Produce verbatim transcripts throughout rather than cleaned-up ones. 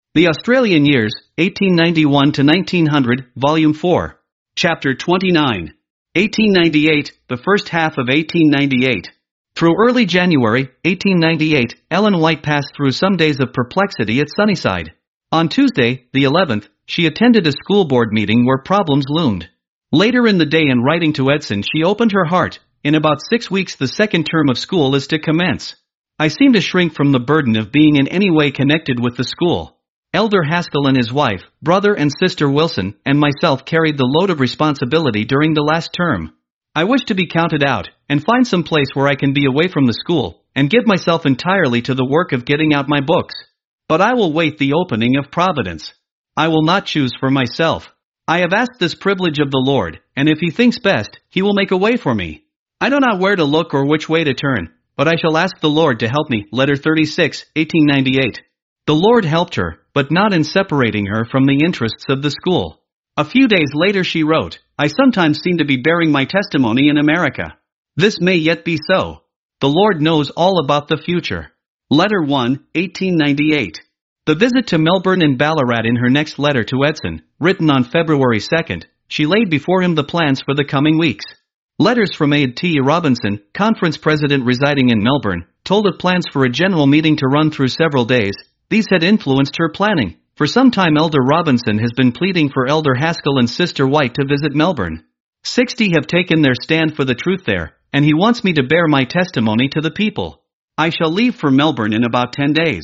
The Australian Years, eighteen ninety-one to nineteen hundred, Volume four. Chapter twenty-nine. eighteen ninety-eight, the first half of eighteen ninety-eight. Through early January, eighteen ninety-eight, Ellen White passed through some days of perplexity at Sunnyside. On Tuesday, the eleventh, she attended a school board meeting where problems loomed. Later in the day, in writing to Edson, she opened her heart. In about six weeks the second term of school is to commence. I seem to shrink from the burden of being in any way connected with the school. Elder Haskell and his wife, brother and sister Wilson, and myself carried the load of responsibility during the last term. I wish to be counted out, and find some place where I can be away from the school, and give myself entirely to the work of getting out my books. But I will wait the opening of Providence. I will not choose for myself. I have asked this privilege of the Lord, and if He thinks best, He will make a way for me. I know not where to look or which way to turn, but I shall ask the Lord to help me. Letter thirty-six, eighteen ninety-eight. The Lord helped her, but not in separating her from the interests of the school. A few days later she wrote, I sometimes seem to be bearing my testimony in America. This may yet be so. The Lord knows all about the future. Letter one, eighteen ninety-eight. The visit to Melbourne and Ballarat. In her next letter to Edson, written on February second, she laid before him the plans for the coming weeks. Letters from A T Robinson, conference president residing in Melbourne, told of plans for a general meeting to run through several days. These had influenced her planning. For some time Elder Robinson has been pleading for Elder Haskell and Sister White to visit Melbourne. Sixty have taken their stand for the truth there, and he wants me to bear my testimony to the people. I shall leave for Melbourne in about ten days.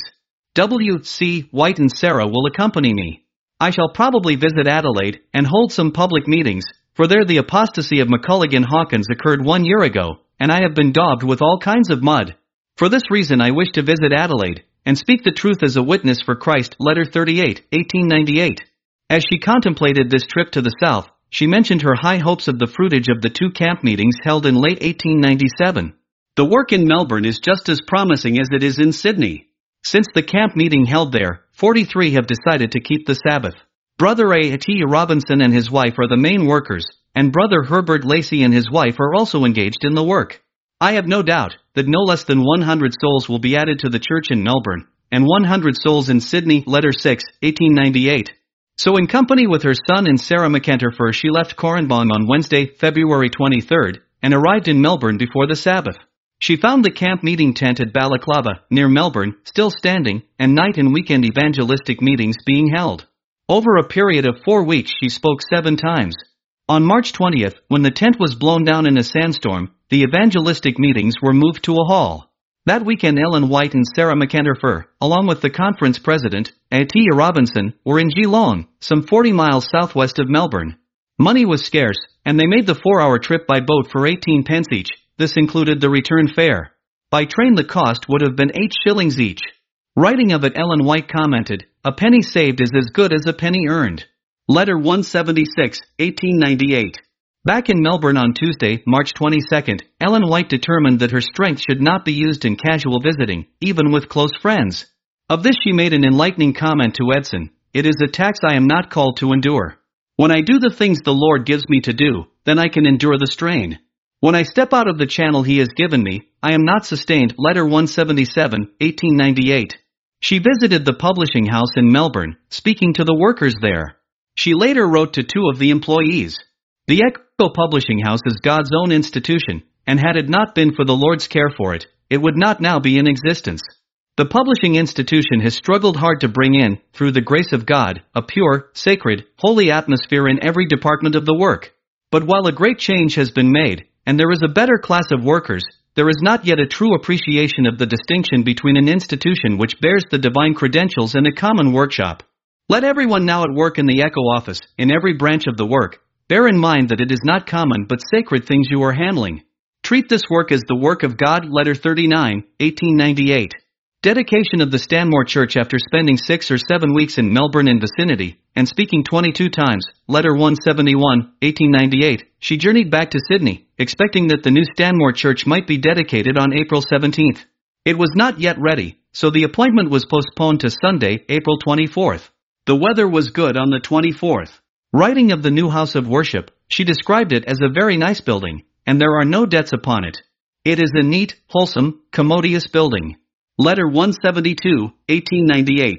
W C White and Sarah will accompany me. I shall probably visit Adelaide and hold some public meetings, for there the apostasy of McCullough Hawkins occurred one year ago, and I have been daubed with all kinds of mud. For this reason I wish to visit Adelaide, and speak the truth as a witness for Christ. Letter thirty-eight, eighteen ninety-eight. As she contemplated this trip to the south, she mentioned her high hopes of the fruitage of the two camp meetings held in late eighteen ninety-seven. The work in Melbourne is just as promising as it is in Sydney. Since the camp meeting held there, forty-three have decided to keep the Sabbath. Brother A T Robinson and his wife are the main workers, and Brother Herbert Lacey and his wife are also engaged in the work. I have no doubt that no less than one hundred souls will be added to the church in Melbourne, and one hundred souls in Sydney. Letter six, eighteen ninety-eight. So in company with her son and Sarah McEnterfer she left Corranbong on Wednesday, February twenty-third, and arrived in Melbourne before the Sabbath. She found the camp meeting tent at Balaclava, near Melbourne, still standing, and night and weekend evangelistic meetings being held. Over a period of four weeks she spoke seven times. On March twentieth, when the tent was blown down in a sandstorm, the evangelistic meetings were moved to a hall. That weekend Ellen White and Sarah McEnterfer, along with the conference president, A T Robinson, were in Geelong, some forty miles southwest of Melbourne. Money was scarce, and they made the four-hour trip by boat for eighteen pence each. This included the return fare. By train the cost would have been eight shillings each. Writing of it, Ellen White commented, a penny saved is as good as a penny earned. Letter one seventy-six, eighteen ninety-eight. Back in Melbourne on Tuesday, March twenty-second, Ellen White determined that her strength should not be used in casual visiting, even with close friends. Of this she made an enlightening comment to Edson, it is a tax I am not called to endure. When I do the things the Lord gives me to do, then I can endure the strain. When I step out of the channel He has given me, I am not sustained. Letter one seventy-seven, eighteen ninety-eight. She visited the publishing house in Melbourne, speaking to the workers there. She later wrote to two of the employees. The Echo Publishing House is God's own institution, and had it not been for the Lord's care for it, it would not now be in existence. The publishing institution has struggled hard to bring in, through the grace of God, a pure, sacred, holy atmosphere in every department of the work. But while a great change has been made, and there is a better class of workers, there is not yet a true appreciation of the distinction between an institution which bears the divine credentials and a common workshop. Let everyone now at work in the Echo office, in every branch of the work, bear in mind that it is not common but sacred things you are handling. Treat this work as the work of God. Letter thirty-nine, eighteen ninety-eight. Dedication of the Stanmore Church. After spending six or seven weeks in Melbourne and vicinity, and speaking twenty-two times, Letter one seventy-one, eighteen ninety-eight, she journeyed back to Sydney, expecting that the new Stanmore Church might be dedicated on April seventeenth. It was not yet ready, so the appointment was postponed to Sunday, April twenty-fourth. The weather was good on the twenty-fourth. Writing of the new house of worship, she described it as a very nice building, and there are no debts upon it. It is a neat, wholesome, commodious building. Letter one seventy-two, eighteen ninety-eight.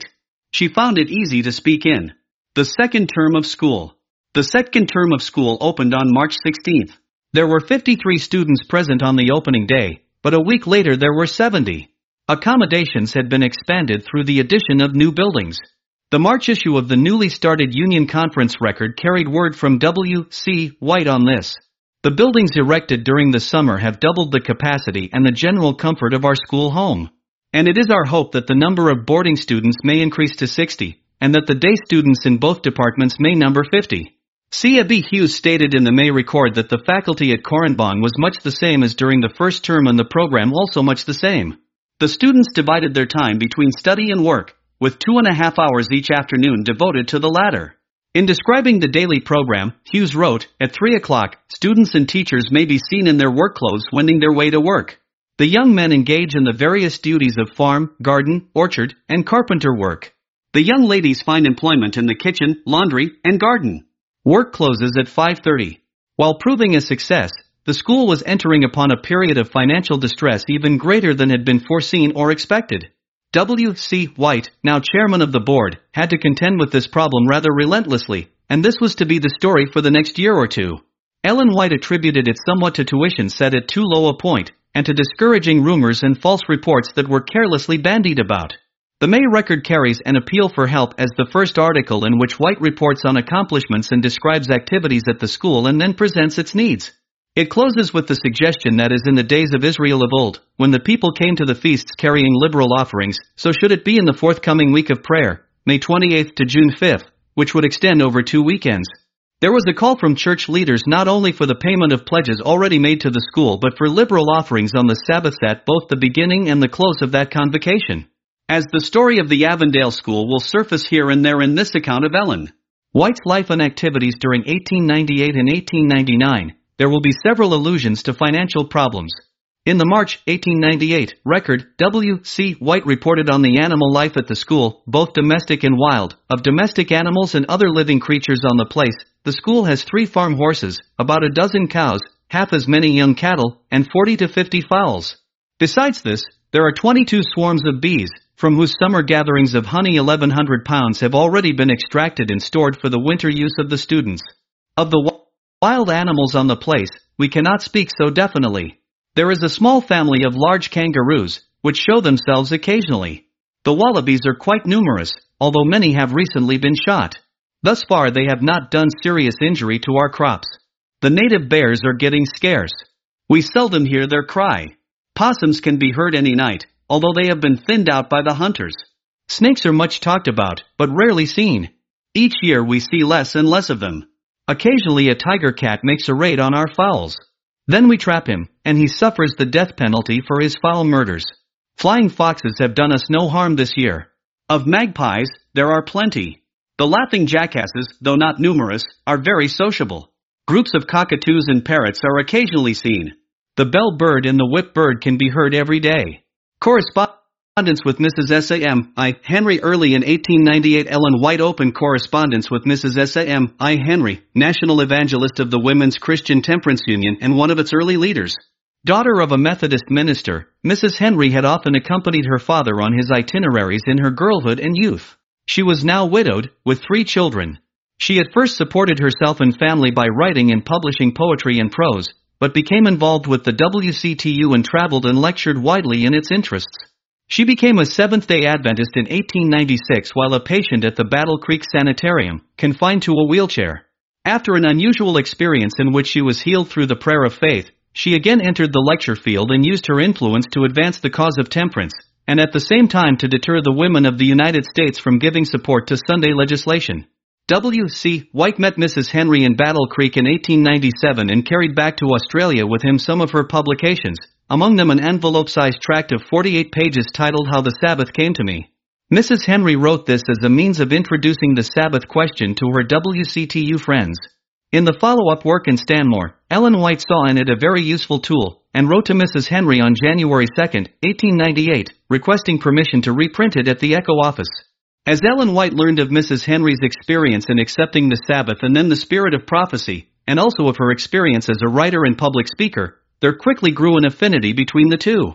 She found it easy to speak in. The second term of school. The second term of school opened on March sixteenth. There were fifty-three students present on the opening day, but a week later there were seventy. Accommodations had been expanded through the addition of new buildings. The March issue of the newly started Union Conference Record carried word from W C White on this. The buildings erected during the summer have doubled the capacity and the general comfort of our school home. And it is our hope that the number of boarding students may increase to sixty, and that the day students in both departments may number fifty. C A B Hughes stated in the May record that the faculty at Correnbon was much the same as during the first term and the program also much the same. The students divided their time between study and work, with two and a half hours each afternoon devoted to the latter. In describing the daily program, Hughes wrote, "At three o'clock, students and teachers may be seen in their work clothes wending their way to work. The young men engage in the various duties of farm, garden, orchard, and carpenter work. The young ladies find employment in the kitchen, laundry, and garden." Work closes at five thirty. While proving a success, the school was entering upon a period of financial distress even greater than had been foreseen or expected. W C White, now chairman of the board, had to contend with this problem rather relentlessly, and this was to be the story for the next year or two. Ellen White attributed it somewhat to tuition set at too low a point, and to discouraging rumors and false reports that were carelessly bandied about. The May record carries an appeal for help as the first article in which White reports on accomplishments and describes activities at the school and then presents its needs. It closes with the suggestion that as in the days of Israel of old, when the people came to the feasts carrying liberal offerings, so should it be in the forthcoming week of prayer, May twenty-eighth to June fifth, which would extend over two weekends. There was a call from church leaders not only for the payment of pledges already made to the school but for liberal offerings on the Sabbaths at both the beginning and the close of that convocation. As the story of the Avondale School will surface here and there in this account of Ellen White's life and activities during eighteen ninety-eight and eighteen ninety-nine, there will be several allusions to financial problems. In the March eighteen ninety-eight record, W C White reported on the animal life at the school, both domestic and wild. Of domestic animals and other living creatures on the place, the school has three farm horses, about a dozen cows, half as many young cattle, and forty to fifty fowls. Besides this, there are twenty-two swarms of bees, from whose summer gatherings of honey eleven hundred pounds have already been extracted and stored for the winter use of the students. Of the wild animals on the place, we cannot speak so definitely. There is a small family of large kangaroos, which show themselves occasionally. The wallabies are quite numerous, although many have recently been shot. Thus far they have not done serious injury to our crops. The native bears are getting scarce. We seldom hear their cry. Possums can be heard any night, although they have been thinned out by the hunters. Snakes are much talked about, but rarely seen. Each year we see less and less of them. Occasionally a tiger cat makes a raid on our fowls. Then we trap him, and he suffers the death penalty for his foul murders. Flying foxes have done us no harm this year. Of magpies, there are plenty. The laughing jackasses, though not numerous, are very sociable. Groups of cockatoos and parrots are occasionally seen. The bell bird and the whip bird can be heard every day. Correspondence with Missus S A M I Henry Early in eighteen ninety-eight. Ellen White opened correspondence with Missus S A M I Henry, national evangelist of the Women's Christian Temperance Union and one of its early leaders. Daughter of a Methodist minister, Missus Henry had often accompanied her father on his itineraries in her girlhood and youth. She was now widowed, with three children. She at first supported herself and family by writing and publishing poetry and prose, but became involved with the W C T U and traveled and lectured widely in its interests. She became a Seventh-day Adventist in eighteen ninety-six while a patient at the Battle Creek Sanitarium, confined to a wheelchair. After an unusual experience in which she was healed through the prayer of faith, she again entered the lecture field and used her influence to advance the cause of temperance, and at the same time to deter the women of the United States from giving support to Sunday legislation. W C White met Missus Henry in Battle Creek in eighteen ninety-seven and carried back to Australia with him some of her publications, among them an envelope-sized tract of forty-eight pages titled How the Sabbath Came to Me. Missus Henry wrote this as a means of introducing the Sabbath question to her W C T U friends. In the follow-up work in Stanmore, Ellen White saw in it a very useful tool, and wrote to Missus Henry on January second, eighteen ninety-eight, requesting permission to reprint it at the Echo office. As Ellen White learned of Missus Henry's experience in accepting the Sabbath and then the spirit of prophecy, and also of her experience as a writer and public speaker, there quickly grew an affinity between the two.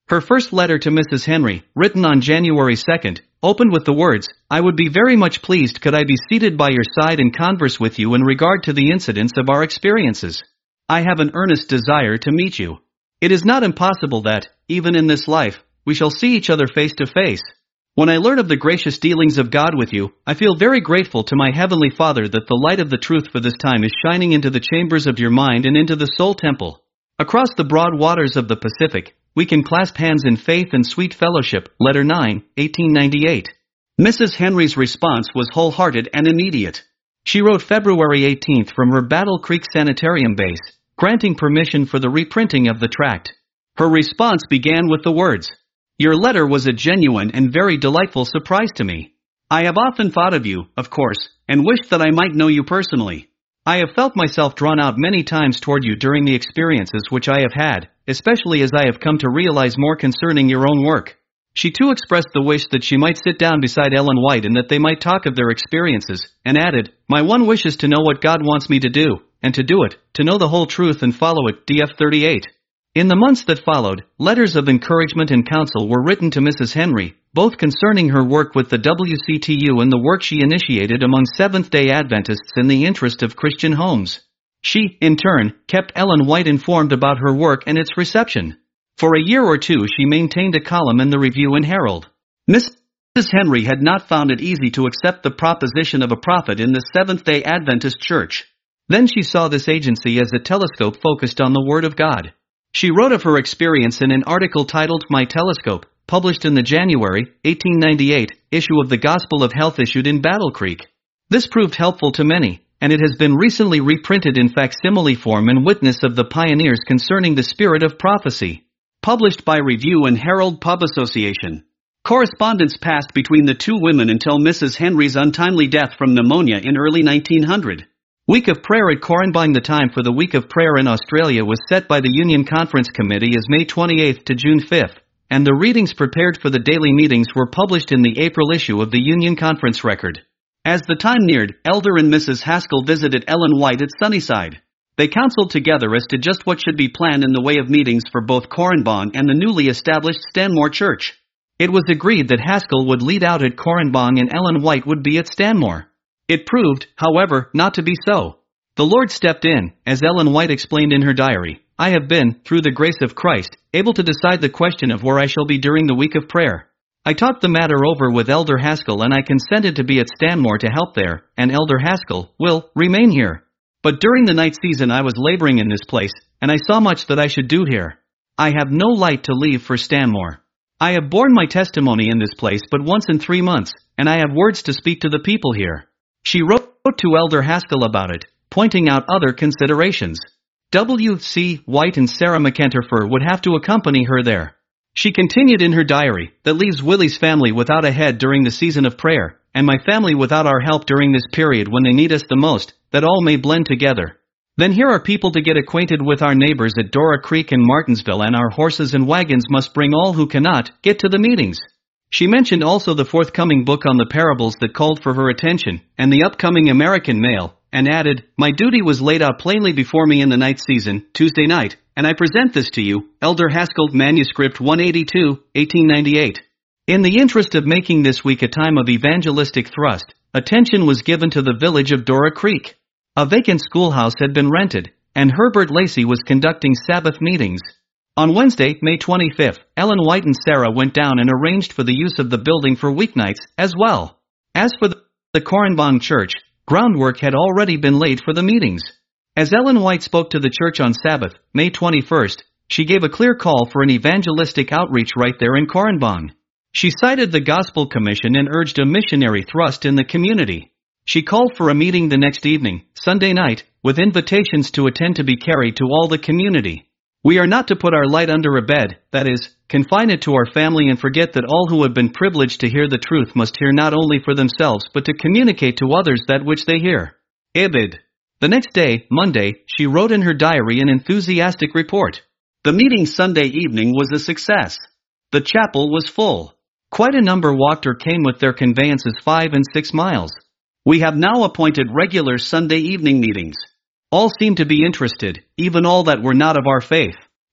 Her first letter to Missus Henry, written on January second, opened with the words, "I would be very much pleased could I be seated by your side and converse with you in regard to the incidents of our experiences. I have an earnest desire to meet you. It is not impossible that, even in this life, we shall see each other face to face. When I learn of the gracious dealings of God with you, I feel very grateful to my Heavenly Father that the light of the truth for this time is shining into the chambers of your mind and into the soul temple. Across the broad waters of the Pacific, we can clasp hands in faith and sweet fellowship." Letter nine, eighteen ninety-eight. Missus Henry's response was wholehearted and immediate. She wrote February eighteenth from her Battle Creek Sanitarium base, granting permission for the reprinting of the tract. Her response began with the words, "Your letter was a genuine and very delightful surprise to me. I have often thought of you, of course, and wished that I might know you personally. I have felt myself drawn out many times toward you during the experiences which I have had, especially as I have come to realize more concerning your own work." She too expressed the wish that she might sit down beside Ellen White and that they might talk of their experiences, and added, "My one wish is to know what God wants me to do, and to do it, to know the whole truth and follow it." D F thirty-eight. In the months that followed, letters of encouragement and counsel were written to Missus Henry, both concerning her work with the W C T U and the work she initiated among Seventh-day Adventists in the interest of Christian homes. She, in turn, kept Ellen White informed about her work and its reception. For a year or two she maintained a column in the Review and Herald. Missus Henry had not found it easy to accept the proposition of a prophet in the Seventh-day Adventist Church. Then she saw this agency as a telescope focused on the Word of God. She wrote of her experience in an article titled My Telescope, published in the January eighteen ninety-eight issue of the Gospel of Health issued in Battle Creek. This proved helpful to many, and it has been recently reprinted in facsimile form and witness of the pioneers concerning the spirit of prophecy. Published by Review and Herald Pub Association. Correspondence passed between the two women until Missus Henry's untimely death from pneumonia in early nineteen hundred. Week of Prayer at Corranbang. The time for the Week of Prayer in Australia was set by the Union Conference Committee as May twenty-eighth to June fifth, and the readings prepared for the daily meetings were published in the April issue of the Union Conference Record. As the time neared, Elder and Missus Haskell visited Ellen White at Sunnyside. They counseled together as to just what should be planned in the way of meetings for both Corranbang and the newly established Stanmore Church. It was agreed that Haskell would lead out at Corranbang and Ellen White would be at Stanmore. It proved, however, not to be so. The Lord stepped in, as Ellen White explained in her diary. "I have been, through the grace of Christ, able to decide the question of where I shall be during the week of prayer. I talked the matter over with Elder Haskell and I consented to be at Stanmore to help there, and Elder Haskell will remain here. But during the night season I was laboring in this place, and I saw much that I should do here. I have no light to leave for Stanmore. I have borne my testimony in this place but once in three months, and I have words to speak to the people here." She wrote to Elder Haskell about it, pointing out other considerations. W C White and Sarah McEnterfer would have to accompany her there. She continued in her diary, "That leaves Willie's family without a head during the season of prayer, and my family without our help during this period when they need us the most, that all may blend together. Then here are people to get acquainted with our neighbors at Dora Creek and Martinsville, and our horses and wagons must bring all who cannot get to the meetings." She mentioned also the forthcoming book on the parables that called for her attention, and the upcoming American Mail, and added, "My duty was laid out plainly before me in the night season, Tuesday night, and I present this to you." Elder Haskell, Manuscript one eighty-two, eighteen ninety-eight. In the interest of making this week a time of evangelistic thrust, attention was given to the village of Dora Creek. A vacant schoolhouse had been rented, and Herbert Lacey was conducting Sabbath meetings. On Wednesday, May twenty-fifth, Ellen White and Sarah went down and arranged for the use of the building for weeknights as well. As for the, the Corranbang Church, groundwork had already been laid for the meetings. As Ellen White spoke to the church on Sabbath, May twenty-first, she gave a clear call for an evangelistic outreach right there in Corranbang. She cited the Gospel Commission and urged a missionary thrust in the community. She called for a meeting the next evening, Sunday night, with invitations to attend to be carried to all the community. "We are not to put our light under a bed, that is, confine it to our family and forget that all who have been privileged to hear the truth must hear not only for themselves but to communicate to others that which they hear." Ibid. The next day, Monday, she wrote in her diary an enthusiastic report. "The meeting Sunday evening was a success. The chapel was full. Quite a number walked or came with their conveyances five and six miles. We have now appointed regular Sunday evening meetings. All seemed to be interested, even all that were not of our faith.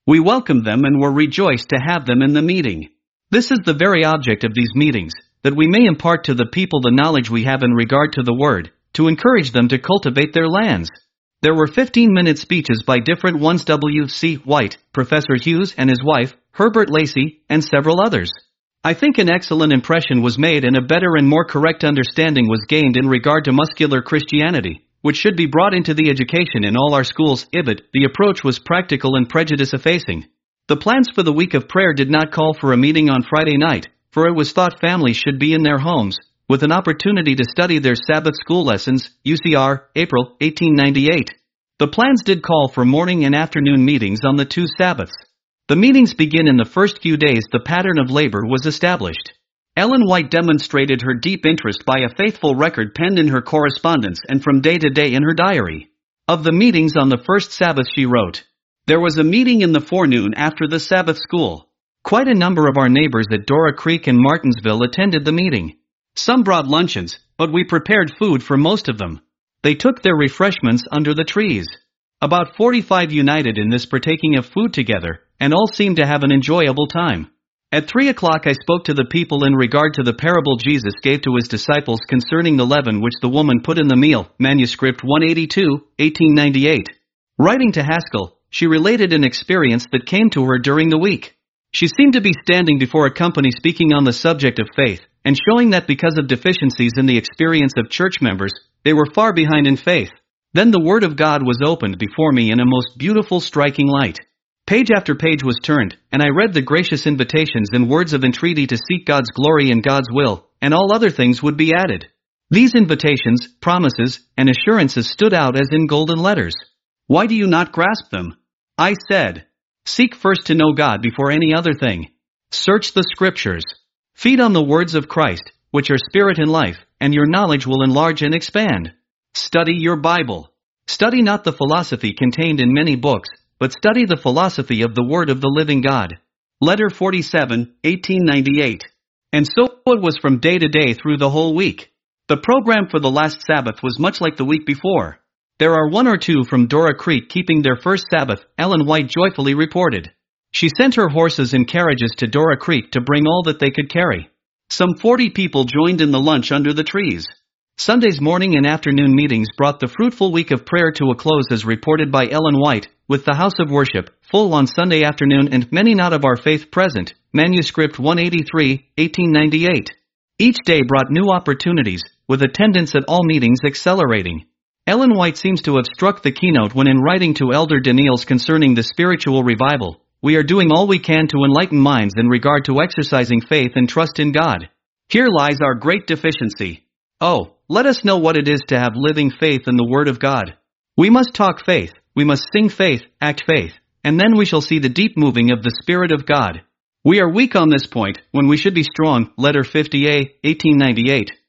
We welcomed them and were rejoiced to have them in the meeting. This is the very object of these meetings, that we may impart to the people the knowledge we have in regard to the Word, to encourage them to cultivate their lands. There were fifteen-minute speeches by different ones: W C White, Professor Hughes and his wife, Herbert Lacey, and several others. I think an excellent impression was made and a better and more correct understanding was gained in regard to muscular Christianity, which should be brought into the education in all our schools. I B I D, the approach was practical and prejudice-effacing. The plans for the week of prayer did not call for a meeting on Friday night, for it was thought families should be in their homes, with an opportunity to study their Sabbath school lessons. U C R, April, eighteen ninety-eight. The plans did call for morning and afternoon meetings on the two Sabbaths. The meetings begin in the first few days. The pattern of labor was established. Ellen White demonstrated her deep interest by a faithful record penned in her correspondence and from day to day in her diary. Of the meetings on the first Sabbath she wrote, "There was a meeting in the forenoon after the Sabbath school. Quite a number of our neighbors at Dora Creek and Martinsville attended the meeting. Some brought luncheons, but we prepared food for most of them. They took their refreshments under the trees. About forty-five united in this partaking of food together, and all seemed to have an enjoyable time. At three o'clock I spoke to the people in regard to the parable Jesus gave to his disciples concerning the leaven which the woman put in the meal." Manuscript one eighty-two, eighteen ninety-eight. Writing to Haskell, she related an experience that came to her during the week. She seemed to be standing before a company speaking on the subject of faith, and showing that because of deficiencies in the experience of church members, they were far behind in faith. Then the Word of God was opened before me in a most beautiful, striking light. Page after page was turned, and I read the gracious invitations and words of entreaty to seek God's glory and God's will, and all other things would be added. These invitations, promises, and assurances stood out as in golden letters. Why do you not grasp them? I said. Seek first to know God before any other thing. Search the Scriptures. Feed on the words of Christ, which are spirit and life, and your knowledge will enlarge and expand. Study your Bible. Study not the philosophy contained in many books, but study the philosophy of the Word of the living God. Letter forty-seven, eighteen ninety-eight. And so it was from day to day through the whole week. The program for the last Sabbath was much like the week before. There are one or two from Dora Creek keeping their first Sabbath, Ellen White joyfully reported. She sent her horses and carriages to Dora Creek to bring all that they could carry. Some forty people joined in the lunch under the trees. Sunday's morning and afternoon meetings brought the fruitful week of prayer to a close as reported by Ellen White, with the house of worship full on Sunday afternoon and many not of our faith present. Manuscript one eighty-three, eighteen ninety-eight. Each day brought new opportunities, with attendance at all meetings accelerating. Ellen White seems to have struck the keynote when in writing to Elder Daniels concerning the spiritual revival, "We are doing all we can to enlighten minds in regard to exercising faith and trust in God. Here lies our great deficiency. Oh, let us know what it is to have living faith in the Word of God. We must talk faith, we must sing faith, act faith, and then we shall see the deep moving of the Spirit of God. We are weak on this point, when we should be strong." Letter fifty A, eighteen ninety-eight.